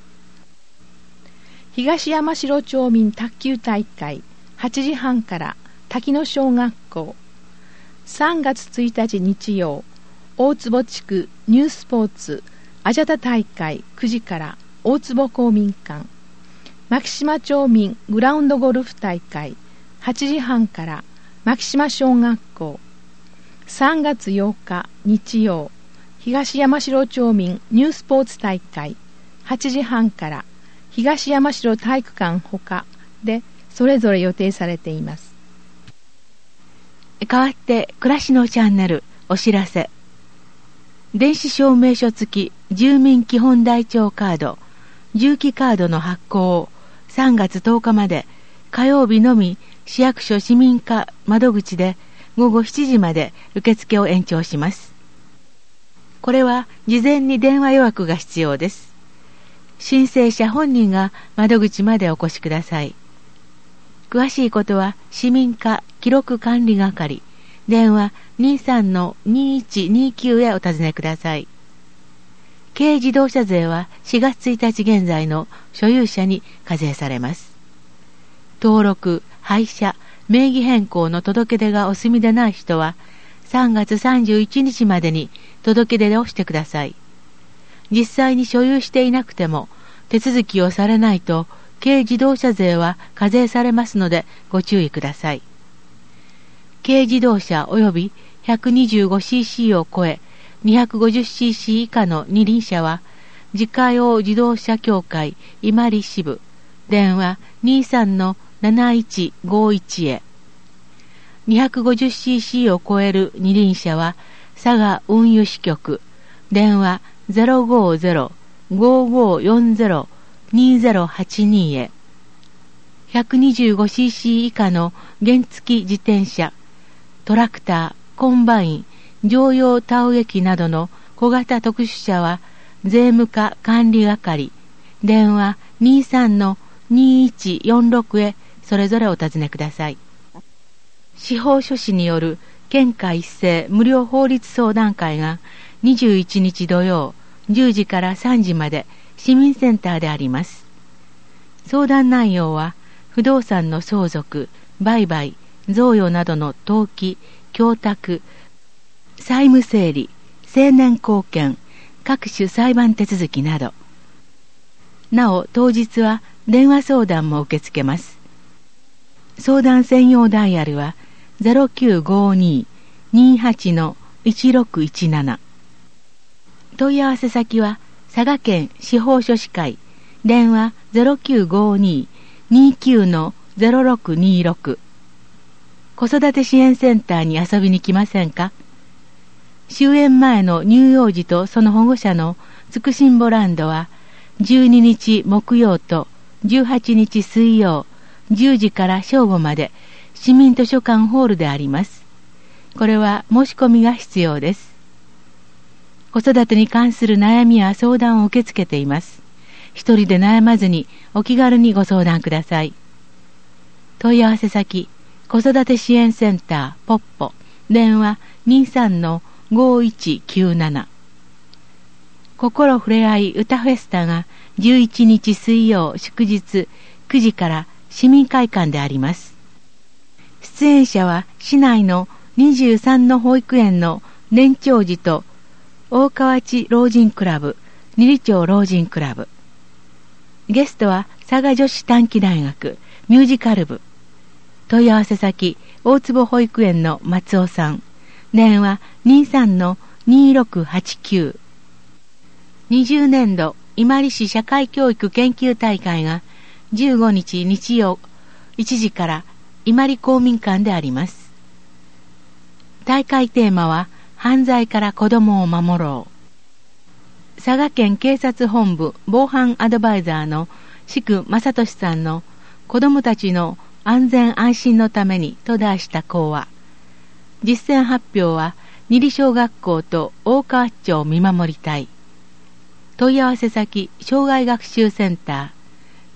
東山城町民卓球大会はちじはんから滝野小学校、さんがつついたち日曜、大坪地区ニュースポーツアジャタ大会くじから大坪公民館、牧島町民グラウンドゴルフ大会はちじはんから牧島小学校、さんがつようか日曜、東山城町民ニュースポーツ大会はちじはんから東山城体育館ほかでそれぞれ予定されています。 代わって暮らしのチャンネルお知らせ。電子証明書付き住民基本台帳カード重機カードの発行をさんがつとおかまで火曜日のみ市役所市民課窓口でごごしちじまで受付を延長します。これは事前に電話予約が必要です。申請者本人が窓口までお越しください。詳しいことは市民課記録管理係電話 にさんのにいちにきゅう へお尋ねください。軽自動車税はしがつついたち現在の所有者に課税されます。登録、廃車、名義変更の届け出がお済みでない人はさんがつさんじゅういちにちまでに届け出をしてください。実際に所有していなくても手続きをされないと軽自動車税は課税されますのでご注意ください。軽自動車及び ひゃくにじゅうごシーシー を超え にひゃくごじゅうシーシー 以下の二輪車は自家用自動車協会伊万里支部電話 にさんのなないちごいち へ。 にひゃくごじゅうシーシー を超える二輪車は佐賀運輸支局電話 ゼロごゼロ ごごよんゼロ にゼロはちに へ。 ひゃくにじゅうごシーシー 以下の原付自転車、トラクター、コンバイン、乗用田植え機などの小型特殊車は税務課管理係電話 にさんのにいちよんろく へそれぞれお尋ねください。司法書士による県下一斉無料法律相談会がにじゅういちにち土曜じゅうじからさんじまで市民センターであります。相談内容は不動産の相続、売買、贈与などの登記、供託、債務整理、成年後見、各種裁判手続きなど。なお当日は電話相談も受け付けます。相談専用ダイヤルは ゼロきゅうごに にはちのいちろくいちなな。問い合わせ先は佐賀県司法書士会電話 ゼロきゅうごに にきゅうのゼロろくにろく。子育て支援センターに遊びに来ませんか？終園前の乳幼児とその保護者のつくしんぼランドはじゅうににち木曜とじゅうはちにち水曜じゅうじから正午まで市民図書館ホールであります。これは申し込みが必要です。子育てに関する悩みや相談を受け付けています。一人で悩まずにお気軽にご相談ください。問い合わせ先子育て支援センターポッポ電話 にさんのごいちきゅうなな。心ふれあい歌フェスタがじゅういちにち水曜祝日くじから市民会館であります。出演者は市内のにじゅうさんの保育園の年長児と大河内老人クラブ、二里町老人クラブ。ゲストは佐賀女子短期大学ミュージカル部。問い合わせ先大坪保育園の松尾さん電話 にさんのにろくはちきゅう。にじゅうねんど伊万里市社会教育研究大会がじゅうごにち日曜いちじから伊万里公民館であります。大会テーマは犯罪から子どもを守ろう。佐賀県警察本部防犯アドバイザーの志久正俊さんの子どもたちの安全安心のためにと題した講話。実践発表は二里小学校と大河内町見守り隊。問い合わせ先障害学習センター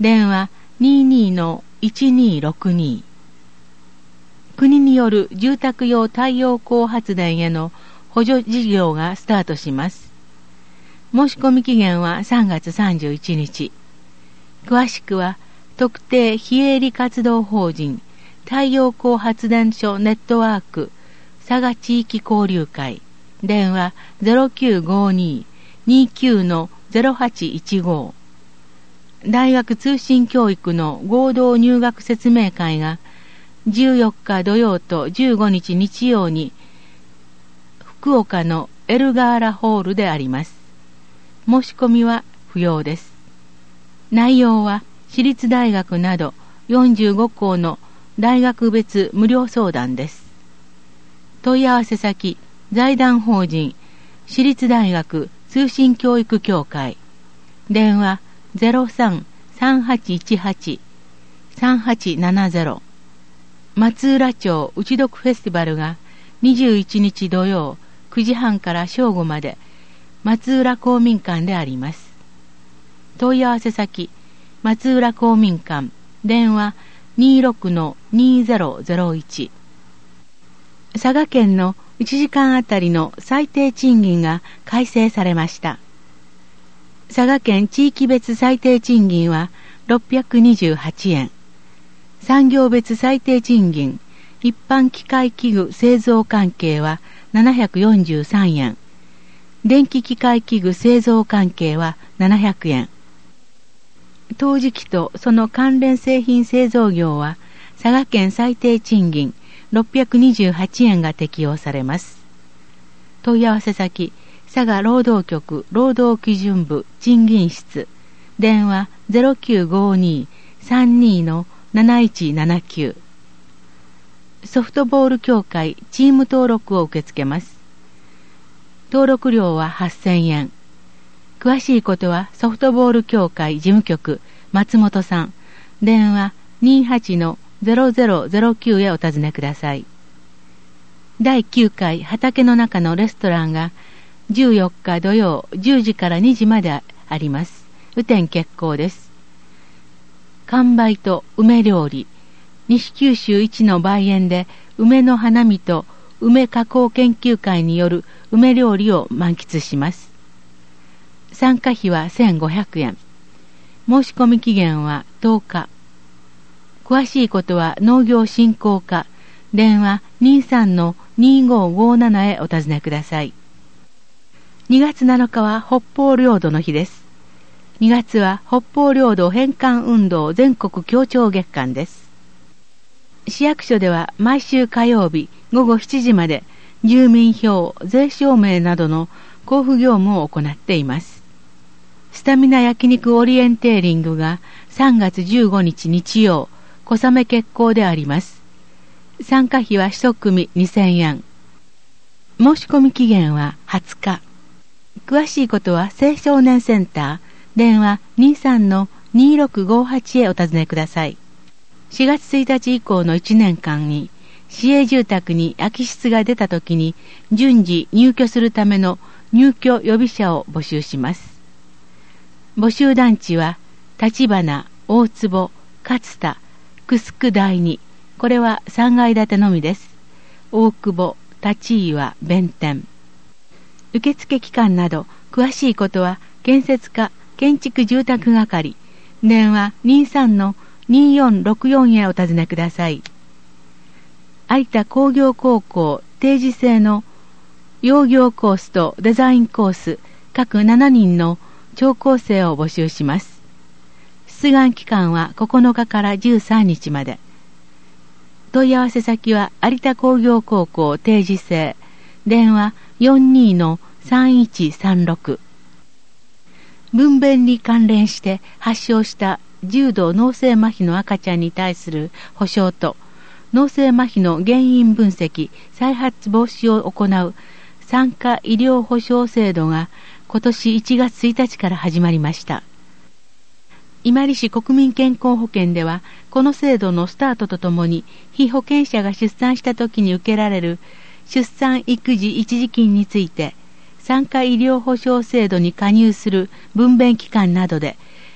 電話 にじゅうにのいちにーろくに。国による住宅用太陽光発電への補助事業がスタートします。申し込み期限はさんがつさんじゅういちにち。詳しくは特定非営利活動法人太陽光発電所ネットワーク佐賀地域交流会電話 ゼロきゅうごにーにーきゅうのゼロはちいちご。大学通信教育の合同入学説明会がじゅうよっか土曜とじゅうごにち日曜に福岡のエルガーラホールであります。申し込みは不要です。内容は私立大学などよんじゅうごこうの大学別無料相談です。問い合わせ先財団法人私立大学通信教育協会電話 ゼロさん さんはちいちはち さんはちななゼロ。松浦町うちどくフェスティバルがにじゅういちにち土曜くじはんから正午まで松浦公民館であります。問い合わせ先松浦公民館電話 にじゅうろくのにーぜろぜろいち。佐賀県のいちじかんあたりの最低賃金が改正されました。佐賀県地域別最低賃金はろっぴゃくにじゅうはちえん。産業別最低賃金、一般機械器具製造関係はななひゃくよんじゅうさんえん。電気機械器具製造関係はななひゃくえん。陶磁器とその関連製品製造業は佐賀県最低賃金ろっぴゃくにじゅうはちえんが適用されます。問い合わせ先、佐賀労働局労働基準部賃金室電話 ゼロきゅうごにーさんにーのなないちななきゅう。ソフトボール協会チーム登録を受け付けます。登録料ははっせんえん。詳しいことはソフトボール協会事務局松本さん電話 にじゅうはちのゼロゼロゼロきゅうへお尋ねください。だいきゅうかい畑の中のレストランがじゅうよっか土曜じゅうじからにじまであります。雨天決行です。完売と梅料理、西九州一の梅園で梅の花見と梅加工研究会による梅料理を満喫します。参加費はせんごひゃくえん。申し込み期限はとおか。詳しいことは農業振興課電話 にじゅうさんのにーごーごーなな へお尋ねください。にがつなのかは北方領土の日です。にがつは北方領土返還運動全国協調月間です。市役所では毎週火曜日ごごしちじまで住民票、税証明などの交付業務を行っています。スタミナ焼肉オリエンテーリングがさんがつじゅうごにち日曜、小雨決行であります。参加費は一組にせんえん。申し込み期限ははつか。詳しいことは青少年センター電話 にじゅうさんのにーろくごーはち へお尋ねください。しがつついたち以降のいちねんかんに市営住宅に空き室が出たときに順次入居するための入居予備者を募集します。募集団地は立花、大坪、勝田、楠久第二、これはさんがい建てのみです。大久保、立岩、弁天。受付期間など詳しいことは建設課建築住宅係電話 にじゅうさんのにーよんろくよん へお尋ねください。有田工業高校定時制の養業コースとデザインコース各しちにんの聴講生を募集します。出願期間はここのかからじゅうさんにちまで。問い合わせ先は有田工業高校定時制電話 よんにーのさんいちさんろく。分娩に関連して発症した重度脳性麻痺の赤ちゃんに対する保障と脳性麻痺の原因分析再発防止を行う産科医療保障制度が今年いちがつついたちから始まりました。伊万里市国民健康保険ではこの制度のスタートとともに被保険者が出産した時に受けられる出産育児一時金について産科医療保障制度に加入する分娩機関などで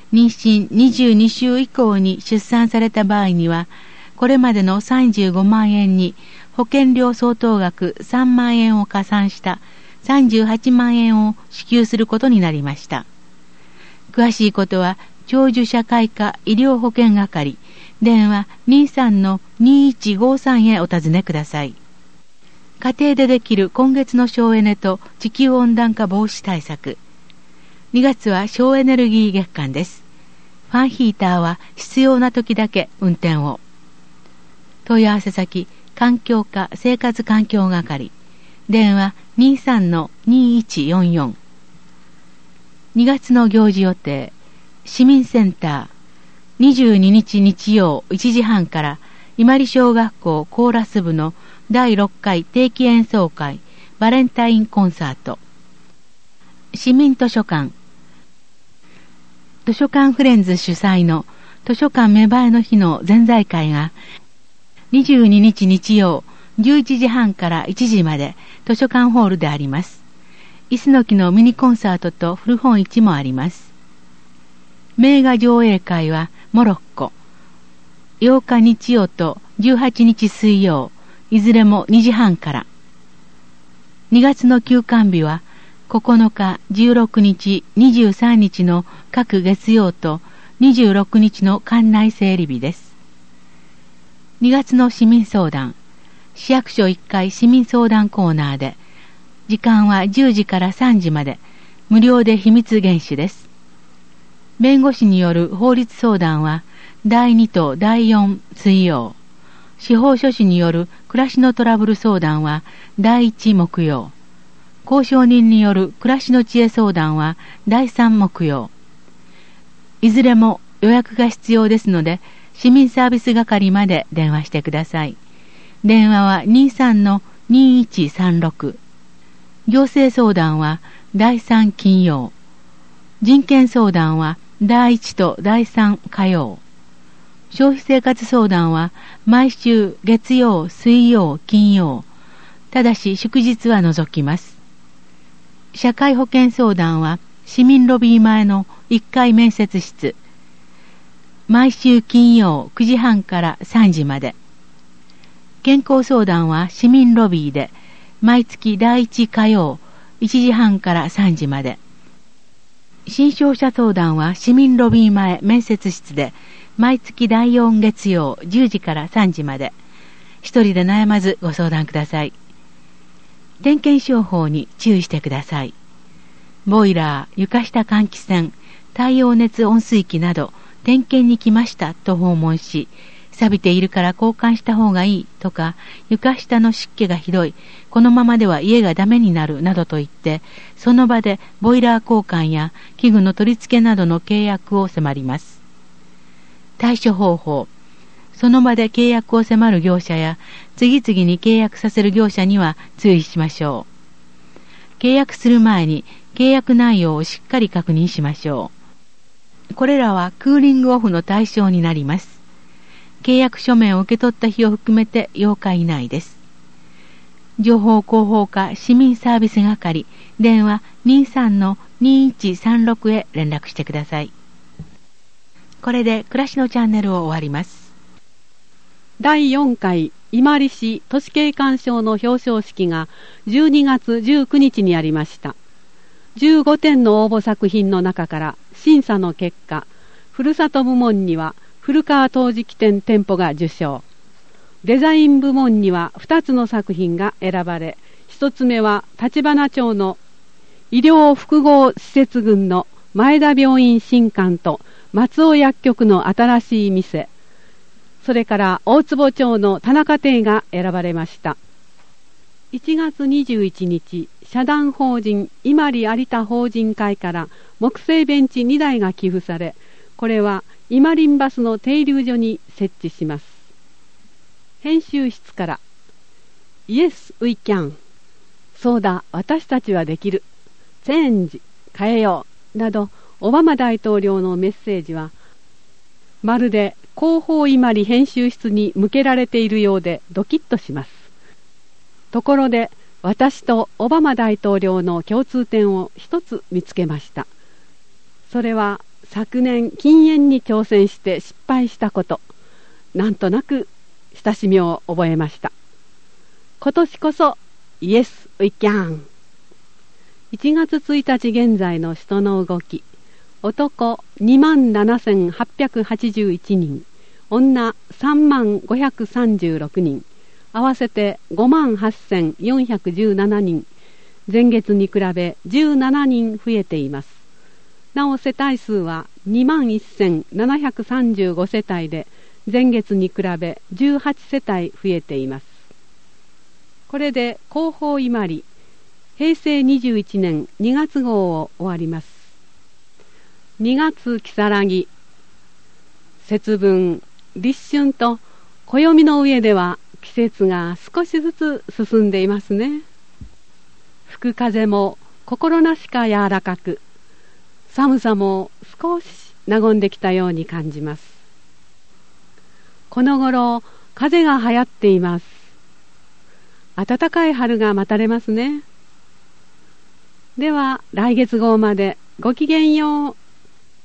妊娠にじゅうにしゅう以降に出産された場合には、これまでのさんじゅうごまんえんに保険料相当額さんまんえんを加算したさんじゅうはちまんえんを支給することになりました。詳しいことは、長寿社会科医療保険係、電話 にじゅうさんのにじゅういちごさん へお尋ねください。家庭でできる今月の省エネと地球温暖化防止対策。にがつは省エネルギー月間です。ファンヒーターは必要な時だけ運転を。問い合わせ先、環境課生活環境係。電話 にじゅうさんのにじゅういちよんよん。にがつの行事予定。市民センター。にじゅうににち日曜いちじはんから伊万里小学校コーラス部のだいろっかい定期演奏会バレンタインコンサート。市民図書館。図書館フレンズ主催の図書館芽生えの日の前座会がにじゅうににち日曜じゅういちじはんからいちじまで図書館ホールであります。椅子の木のミニコンサートと古本市もあります。名画上映会はモロッコ。ようか日曜とじゅうはちにち水曜、いずれもにじはんから。にがつの休館日はここのか、じゅうろくにち、にじゅうさんにちの各月曜とにじゅうろくにちの館内整理日です。にがつの市民相談。市役所いっかい市民相談コーナーで、時間はじゅうじからさんじまで、無料で秘密厳守です。弁護士による法律相談はだいにとだいよん水曜。司法書士による暮らしのトラブル相談はだいいち木曜。交渉人による暮らしの知恵相談はだいさん木曜。いずれも予約が必要ですので、市民サービス係まで電話してください。電話はにじゅうさんのにじゅういちさんろく。行政相談はだいさん金曜。人権相談はだいいちとだいさん火曜。消費生活相談は毎週月曜、水曜、金曜。ただし祝日は除きます。社会保険相談は市民ロビー前のいっかい面接室。毎週金曜くじはんからさんじまで。健康相談は市民ロビーで毎月だいいち火曜いちじはんからさんじまで。新商者相談は市民ロビー前面接室で毎月だいよん月曜じゅうじからさんじまで。一人で悩まずご相談ください。点検商法に注意してください。ボイラー、床下換気扇、太陽熱温水器など点検に来ましたと訪問し、錆びているから交換した方がいいとか、床下の湿気がひどい、このままでは家がダメになるなどと言って、その場でボイラー交換や器具の取り付けなどの契約を迫ります。対処方法。その場で契約を迫る業者や、次々に契約させる業者には注意しましょう。契約する前に契約内容をしっかり確認しましょう。これらはクーリングオフの対象になります。契約書面を受け取った日を含めてようか以内です。情報広報課市民サービス係、電話にじゅうさんのにじゅういちさんろくへ連絡してください。これで暮らしのチャンネルを終わります。 だいよんかい伊万里市都市景観賞の表彰式がじゅうにがつじゅうくにちにありました。じゅうごてんの応募作品の中から審査の結果、ふるさと部門には古川陶磁器店店舗が受賞。デザイン部門にはふたつの作品が選ばれ、ひとつめは橘町の医療複合施設群の前田病院新館と松尾薬局の新しい店、それから大坪町の田中邸が選ばれました。いちがつにじゅういちにち、社団法人伊万里有田法人会から木製ベンチにだいが寄付され、これは伊万里バスの停留所に設置します。編集室から Yes, we can、 そうだ、私たちはできる、チェンジ、変えようなど、オバマ大統領のメッセージはまるで広報伊万里編集室に向けられているようでドキッとします。ところで私とオバマ大統領の共通点を一つ見つけました。それは昨年禁煙に挑戦して失敗したこと、なんとなく親しみを覚えました。今年こそイエスウィキャン。いちがつついたち現在の人の動き、男にまんななせんはっぴゃくはちじゅういちにん、女さんまんごひゃくさんじゅうろくにん、合わせてごまんはっせんよんひゃくじゅうななにん、前月に比べじゅうななにん増えています。なお世帯数はにまんせんななひゃくさんじゅうごせたいで、前月に比べじゅうはちせたい増えています。これで広報伊万里へいせいにじゅういちねんにがつ号を終わります。にがつ如月、節分、立春と暦の上では季節が少しずつ進んでいますね。吹く風も心なしか柔らかく、寒さも少し和んできたように感じます。この頃風が流行っています。暖かい春が待たれますね。では来月号までごきげんよう。